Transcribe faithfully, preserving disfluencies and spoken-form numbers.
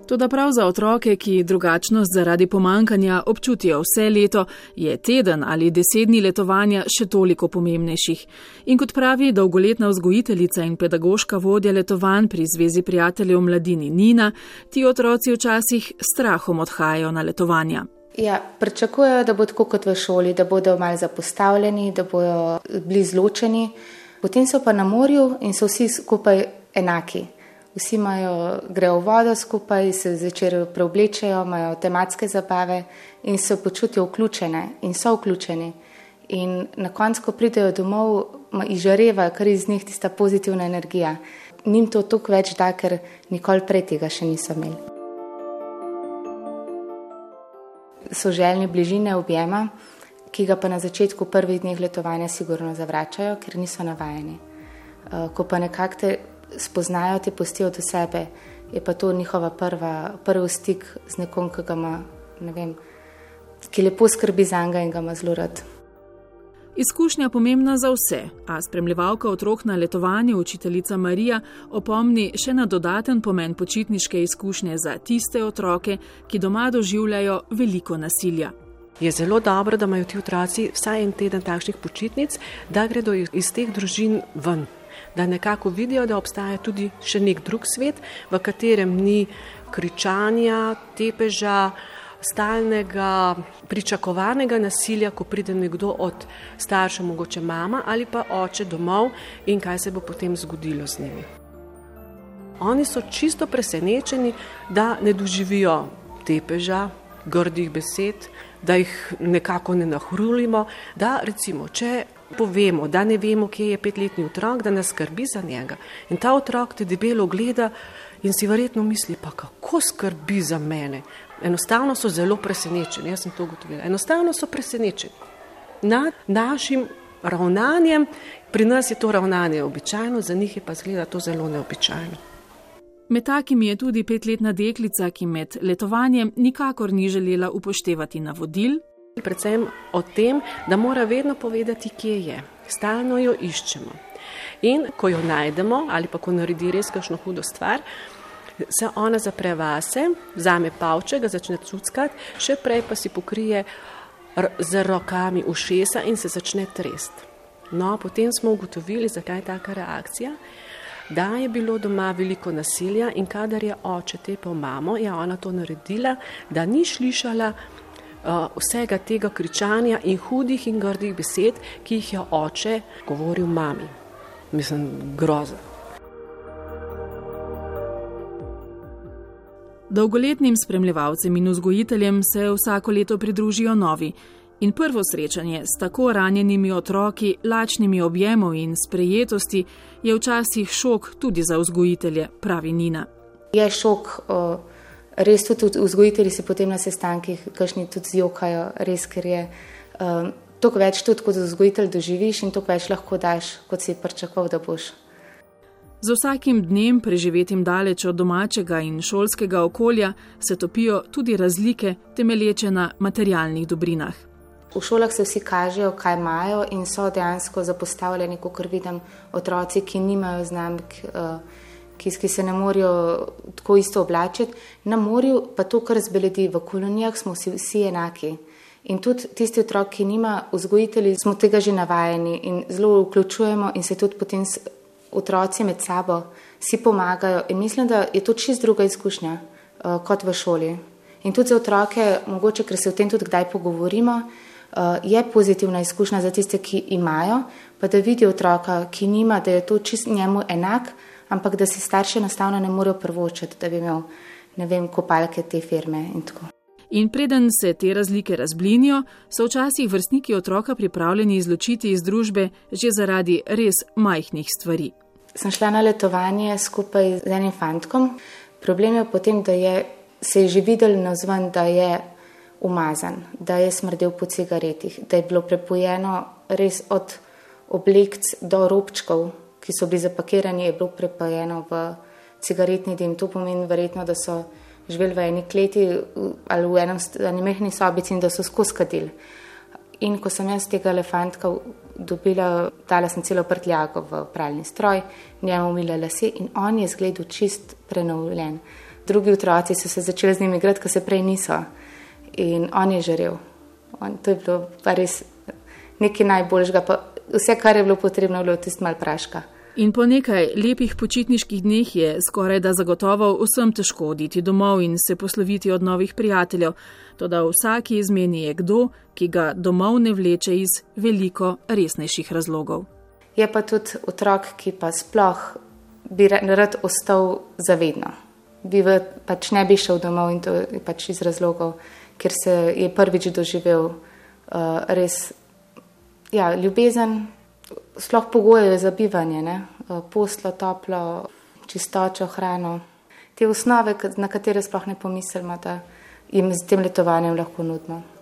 Toda prav za otroke, ki drugačnost zaradi pomankanja občutijo vse leto, je teden ali deset dni letovanja še toliko pomembnejših. In kot pravi dolgoletna vzgojiteljica in pedagoška vodja letovanj pri Zvezi prijateljev mladini Nina, ti otroci včasih strahom odhajajo na letovanja. Ja, pričakujejo, da bo tako kot v šoli, da bodo malo zapostavljeni, da bodo bili zločeni. Potem so pa na morju in so vsi skupaj enaki. Vsi imajo, grejo v vodo skupaj, se zvečer preoblečejo, imajo tematske zabave in se počutijo vključene in so vključeni. In na koncu, ko pridejo domov, izžareva kar iz njih tista pozitivna energija. Njim to toliko več da, ker nikoli prej tega še niso imeli. So željni bližine objema, ki ga pa na začetku prvih dneh letovanja sigurno zavračajo, ker niso navajeni. Ko pa nekako te spoznajo, te pustijo do sebe, je pa to njihova prva, prvi stik z nekom, ki ga ima, ne vem, ki lepo skrbi zanj in ga ima zelo rad. Izkušnja pomembna za vse, a spremljevalka otrok na letovanju, učiteljica Marija, opomni še na dodaten pomen počitniške izkušnje za tiste otroke, ki doma doživljajo veliko nasilja. Je zelo dobro, da imajo ti otroci vsaj en teden takšnih počitnic, da gredo iz teh družin ven. Da nekako vidijo, da obstaja tudi še nek drug svet, v katerem ni kričanja, tepeža, stalnega, pričakovanega nasilja, ko pride nekdo od staršev, mogoče mama ali pa oče domov in kaj se bo potem zgodilo z njimi. Oni so čisto presenečeni, da ne doživijo tepeža, grdih besed, da jih nekako ne nahrulimo, da recimo, če povemo, da ne vemo, kje je petletni otrok, da nas skrbi za njega. In ta otrok te debelo gleda in si verjetno misli, pa kako skrbi za mene. Enostavno so zelo presenečeni, jaz sem to ugotovila. Enostavno so presenečeni nad našim ravnanjem. Pri nas je to ravnanje običajno, za njih je pa zgleda to zelo neobičajno. Med takimi je tudi petletna deklica, ki med letovanjem nikakor ni želela upoštevati navodil. Predvsem o tem, da mora vedno povedati, kje je. Stalno jo iščemo. In ko jo najdemo, ali pa ko naredi res kakšno hudo stvar, se ona zapre vase, vzame pavče, ga začne cuckati, še prej pa si pokrije z rokami ušesa in se začne trest. No, potem smo ugotovili, zakaj je taka reakcija, da je bilo doma veliko nasilja in kadar je oče tepel mamo, je ona to naredila, da ni slišala Uh, vsega tega kričanja in hudih in grdih besed, ki jih je oče govoril mami. Mislim, groza. Dolgoletnim spremljevalcem in vzgojiteljem se vsako leto pridružijo novi. In prvo srečanje s tako ranjenimi otroki, lačnimi objemov in sprejetosti je včasih šok tudi za vzgojitelje, pravi Nina. Je šok. Uh... Res tudi vzgojitelji se potem na sestankih, kakšni tudi zjokajo, res, ker je um, toliko več tudi kot vzgojitelj doživiš in toliko več lahko daš, kot si pričakoval, da boš. Z vsakim dnem, preživetim daleč od domačega in šolskega okolja, se topijo tudi razlike, temelječe na materialnih dobrinah. V šolah se vsi kažejo, kaj imajo in so dejansko zapostavljeni, kakor vidim, otroci, ki nimajo znamk, uh, Ki, ki se ne morajo tako isto oblačiti. Na morju pa to, kar zbeledi, v kolonijah smo vsi, vsi enaki. In tudi tisti otrok, ki nima vzgojitelji, smo tega že navajeni in zelo vključujemo in se tudi potem otroci med sabo si pomagajo. In mislim, da je to čisto druga izkušnja uh, kot v šoli. In tudi za otroke, mogoče, ker se o tem tudi kdaj pogovorimo, uh, je pozitivna izkušnja za tiste, ki imajo, pa da vidijo otroka, ki nima, da je to čisto njemu enak, ampak da si starši enostavno ne morejo prvočiti, da bi imel, ne vem, kopalke te firme in tako. In preden se te razlike razblinijo, so včasih vrstniki otroka pripravljeni izločiti iz družbe že zaradi res majhnih stvari. Sem šla na letovanje skupaj z enim fantkom. Problem je potem, da je, se je že videl navzven, da je umazan, da je smrdel po cigaretih, da je bilo prepojeno res od oblekc do robčkov, ki so bili zapakirani, je bilo prepojeno v cigaretni dim. To pomeni verjetno, da so živeli v eni kleti ali v enem eni mehni sobici in da so skozi kadili. In ko sem jaz tega elefantka dobila, dala sem celo prtljago v pralni stroj, njemu umila lase in on je izgledal čist prenovljen. Drugi otroci so se začeli z njimi igrati, ko se prej niso. In on je žarel. On, to je bilo pa res nekaj najboljšega. Pa vse, kar je bilo potrebno, je bilo tisto malo praška. In po nekaj lepih počitniških dneh je skoraj da zagotovo vsem težko oditi domov in se posloviti od novih prijateljev. Toda v vsaki izmeni je kdo, ki ga domov ne vleče iz veliko resnejših razlogov. Je pa tudi otrok, ki pa sploh bi rad ostal zavedno. Bi v, pač ne bi šel domov in to je pač iz razlogov, ker se je prvič doživel uh, res ja, ljubezen, sploh pogoje za bivanje, ne? Uh, poslo, toplo, čistočo, hrano. Te osnove, na katere sploh ne pomislimo, da jim z tem letovanjem lahko nudimo.